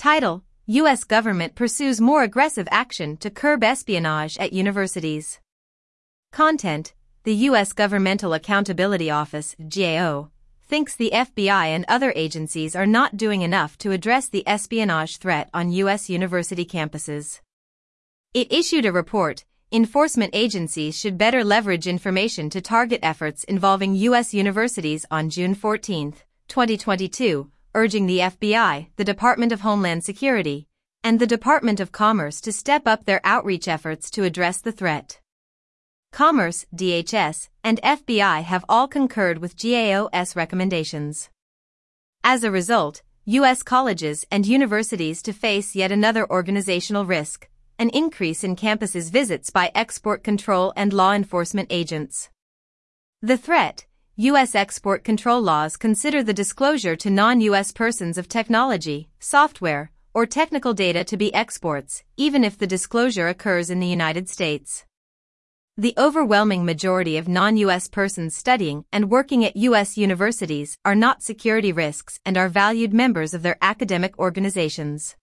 Title: U.S. government pursues more aggressive action to curb espionage at universities. Content: the U.S. Governmental Accountability Office, GAO, thinks the FBI and other agencies are not doing enough to address the espionage threat on U.S. university campuses. It issued a report, Enforcement Agencies Should Better Leverage Information to Target Efforts Involving U.S. Universities on June 14, 2022, urging the FBI, the Department of Homeland Security, and the Department of Commerce to step up their outreach efforts to address the threat. Commerce, DHS, and FBI have all concurred with GAO's recommendations. As a result, U.S. colleges and universities to face yet another organizational risk, an increase in campuses' visits by export control and law enforcement agents. The threat: U.S. export control laws consider the disclosure to non-U.S. persons of technology, software, or technical data to be exports, even if the disclosure occurs in the United States. The overwhelming majority of non-U.S. persons studying and working at U.S. universities are not security risks and are valued members of their academic organizations.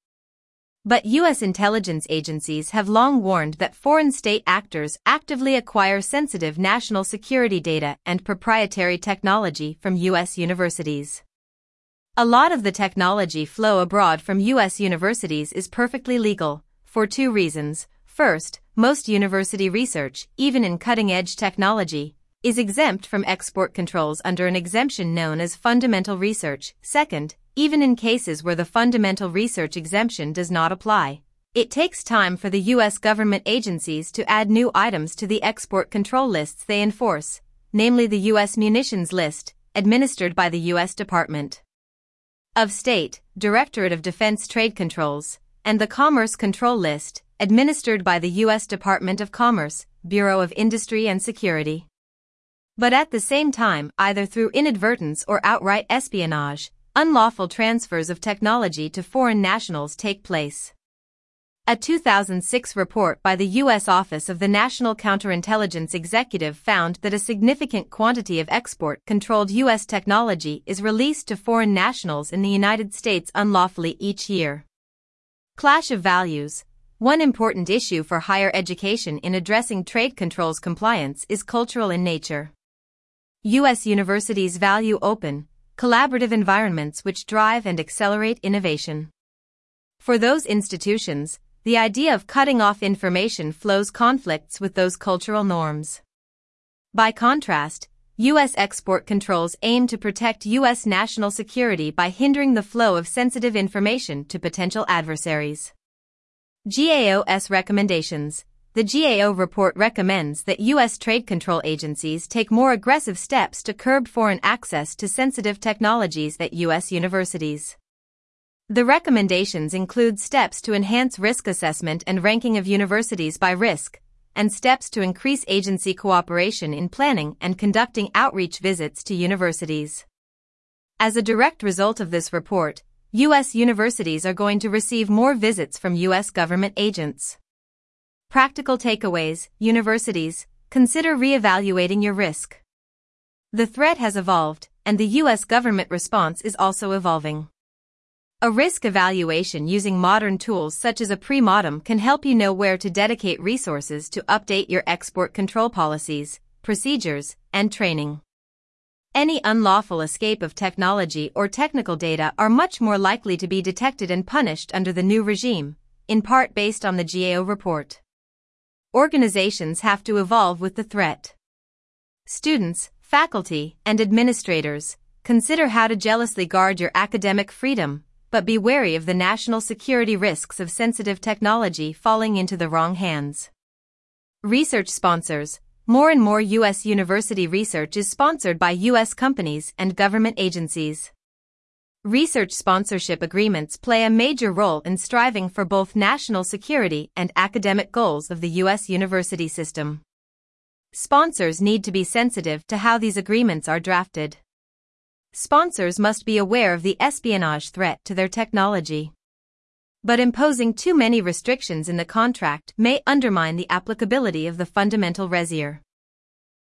But U.S. intelligence agencies have long warned that foreign state actors actively acquire sensitive national security data and proprietary technology from U.S. universities. A lot of the technology flow abroad from U.S. universities is perfectly legal, for two reasons. First, most university research, even in cutting-edge technology, is exempt from export controls under an exemption known as fundamental research. Second, even in cases where the fundamental research exemption does not apply, it takes time for the U.S. government agencies to add new items to the export control lists they enforce, namely the U.S. munitions list, administered by the U.S. Department of State, Directorate of Defense Trade Controls, and the Commerce Control List, administered by the U.S. Department of Commerce, Bureau of Industry and Security. But at the same time, either through inadvertence or outright espionage, unlawful transfers of technology to foreign nationals take place. A 2006 report by the U.S. Office of the National Counterintelligence Executive found that a significant quantity of export-controlled U.S. technology is released to foreign nationals in the United States unlawfully each year. Clash of values. One important issue for higher education in addressing trade controls compliance is cultural in nature. U.S. universities value open, collaborative environments which drive and accelerate innovation. For those institutions, the idea of cutting off information flows conflicts with those cultural norms. By contrast, U.S. export controls aim to protect U.S. national security by hindering the flow of sensitive information to potential adversaries. GAO's recommendations. The GAO report recommends that U.S. trade control agencies take more aggressive steps to curb foreign access to sensitive technologies at U.S. universities. The recommendations include steps to enhance risk assessment and ranking of universities by risk, and steps to increase agency cooperation in planning and conducting outreach visits to universities. As a direct result of this report, U.S. universities are going to receive more visits from U.S. government agents. Practical takeaways: universities, consider re-evaluating your risk. The threat has evolved, and the U.S. government response is also evolving. A risk evaluation using modern tools such as a pre-mortem can help you know where to dedicate resources to update your export control policies, procedures, and training. Any unlawful escape of technology or technical data are much more likely to be detected and punished under the new regime, in part based on the GAO report. Organizations have to evolve with the threat. Students, faculty, and administrators, consider how to jealously guard your academic freedom, but be wary of the national security risks of sensitive technology falling into the wrong hands. Research sponsors. More and more U.S. university research is sponsored by U.S. companies and government agencies. Research sponsorship agreements play a major role in striving for both national security and academic goals of the U.S. university system. Sponsors need to be sensitive to how these agreements are drafted. Sponsors must be aware of the espionage threat to their technology. But imposing too many restrictions in the contract may undermine the applicability of the fundamental RESIR.